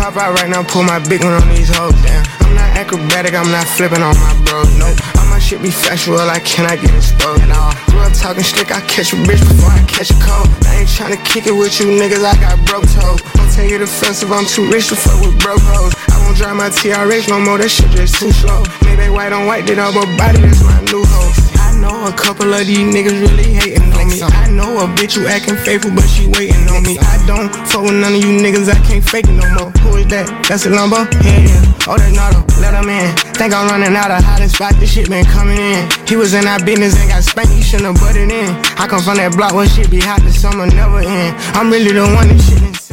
Pop out right now, pull my big one on these hoes, damn. I'm not acrobatic, I'm not flipping on my bros, nope. All my shit be factual, I cannot get exposed at all. Grew up talking slick, I catch a bitch before I catch a cold. I ain't tryna kick it with you niggas, I got broke toes. Don't take it offensive, I'm too rich to fuck with broke hoes. I won't drive my TRH no more, that shit just too slow. Maybe white on white, did all but body, that's my new hoe. I know a couple of these niggas really hating on me. I know a bitch who acting faithful, but she waiting on me. I don't fuck with none of you niggas, I can't fake it no more. Who is that? That's a Lambo? Yeah. Oh, that's Nardo, let him in. Think I'm running out of hot spot, this shit been coming in. He was in our business and got spanked, he shouldn't have butted in. I come from that block where shit be hot, the summer never end. I'm really the one that shit